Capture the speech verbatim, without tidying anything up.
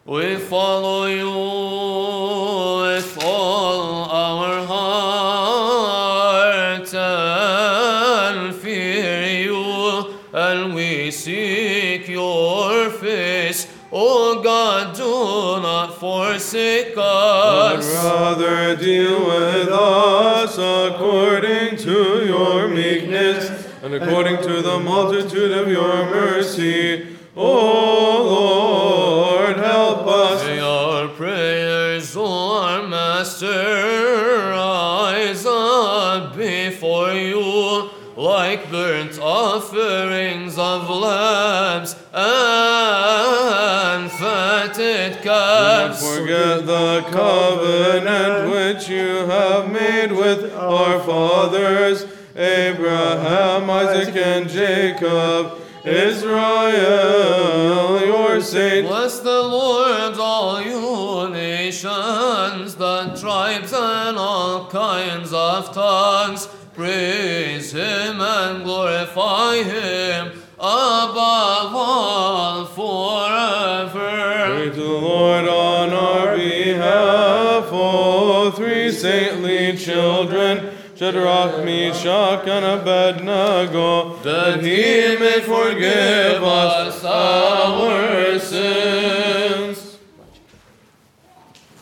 We follow you with all our heart and fear you, and we seek your face. O God, do not forsake us. But rather deal with us according to your meekness and according to the multitude of your mercy. O Lord, help us. May our prayers, O our Master, rise up before you like burnt offerings of lambs and fatted calves. Do not forget the covenant which you have made with our fathers, Abraham, Isaac, and Jacob. Israel, your saint. Bless the Lord, all you nations, the tribes and all kinds of tongues. Praise him and glorify him above all forever. Pray to the Lord on our behalf, O three saintly children, Shadrach, Meshach, and Abednego, that he may forgive us our sins.